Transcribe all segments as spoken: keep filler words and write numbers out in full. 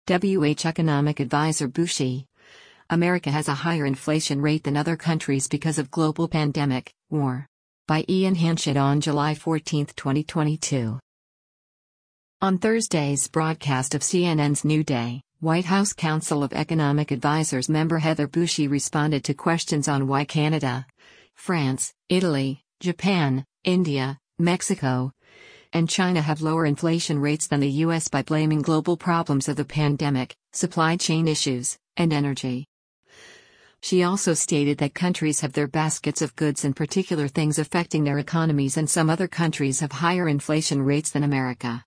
W H Economic Advisor Bushi. America has a higher inflation rate than other countries because of global pandemic, war. By Ian Hanchett on July fourteenth, twenty twenty-two. On Thursday's broadcast of C N N's New Day, White House Council of Economic Advisers member Heather Bushi responded to questions on why Canada, France, Italy, Japan, India, Mexico, and China have lower inflation rates than the U S by blaming global problems of the pandemic, supply chain issues, and energy. She also stated that countries have their baskets of goods and particular things affecting their economies, and some other countries have higher inflation rates than America.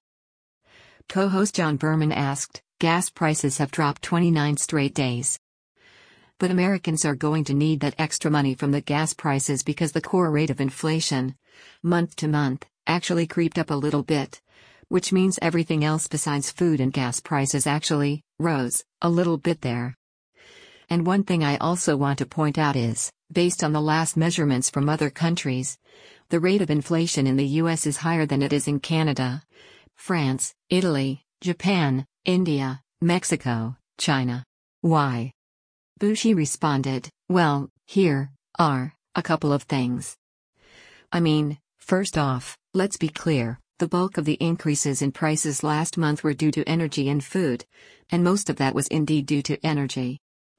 Co-host John Berman asked, gas prices have dropped twenty-nine straight days. But Americans are going to need that extra money from the gas prices because the core rate of inflation, month to month, actually creeped up a little bit, which means everything else besides food and gas prices actually rose a little bit there. And one thing I also want to point out is, based on the last measurements from other countries, the rate of inflation in the U S is higher than it is in Canada, France, Italy, Japan, India, Mexico, China. Why? Bushi responded, well, here are a couple of things. I mean, first off, let's be clear, the bulk of the increases in prices last month were due to energy and food, and most of that was indeed due to energy.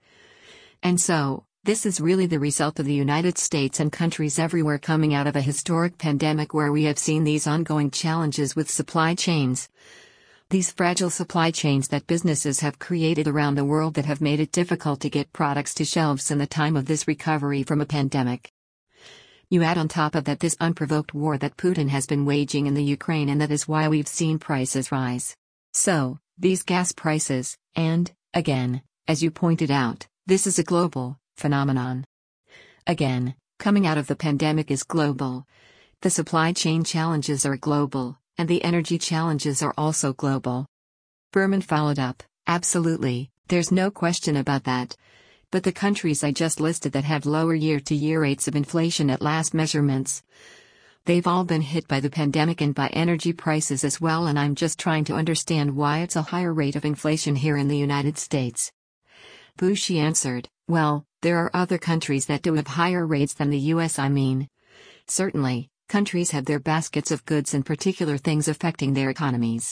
And so, this is really the result of the United States and countries everywhere coming out of a historic pandemic where we have seen these ongoing challenges with supply chains. These fragile supply chains that businesses have created around the world that have made it difficult to get products to shelves in the time of this recovery from a pandemic. You add on top of that this unprovoked war that Putin has been waging in the Ukraine, and that is why we've seen prices rise. So, these gas prices, and, again, as you pointed out, this is a global phenomenon. Again, coming out of the pandemic is global. The supply chain challenges are global, and the energy challenges are also global. Berman followed up, absolutely, there's no question about that. But the countries I just listed that had lower year-to-year rates of inflation at last measurements, they've all been hit by the pandemic and by energy prices as well, and I'm just trying to understand why it's a higher rate of inflation here in the United States. Bushi answered, well, there are other countries that do have higher rates than the U S I mean. Certainly, countries have their baskets of goods and particular things affecting their economies.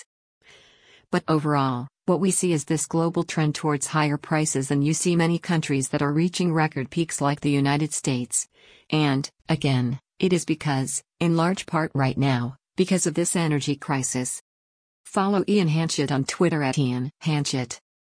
But overall, what we see is this global trend towards higher prices, and you see many countries that are reaching record peaks like the United States. And, again, it is because, in large part right now, because of this energy crisis. Follow Ian Hanchett on Twitter at Ian Hanchett.